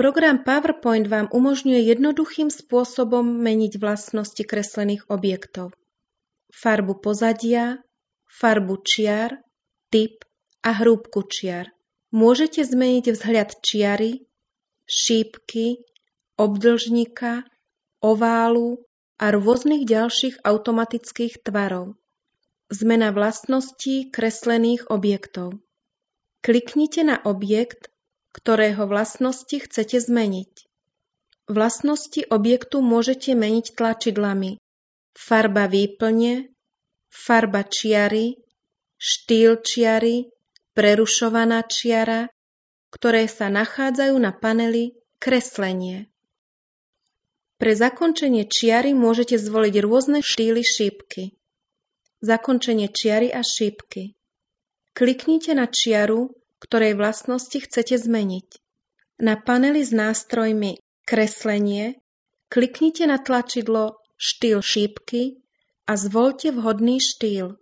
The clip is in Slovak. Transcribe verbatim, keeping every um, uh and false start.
Program PowerPoint vám umožňuje jednoduchým spôsobom meniť vlastnosti kreslených objektov. Farbu pozadia, farbu čiar, typ a hrúbku čiar. Môžete zmeniť vzhľad čiary, šípky, obdĺžnika, oválu a rôznych ďalších automatických tvarov. Zmena vlastností kreslených objektov. Kliknite na objekt, ktorého vlastnosti chcete zmeniť. Vlastnosti objektu môžete meniť tlačidlami farba výplne, farba čiary, štýl čiary, prerušovaná čiara, ktoré sa nachádzajú na paneli Kreslenie. Pre zakončenie čiary môžete zvoliť rôzne štýly šípky. Zakončenie čiary a šípky. Kliknite na čiaru, ktorej vlastnosti chcete zmeniť. Na paneli s nástrojmi Kreslenie kliknite na tlačidlo Štýl šípky a zvoľte vhodný štýl.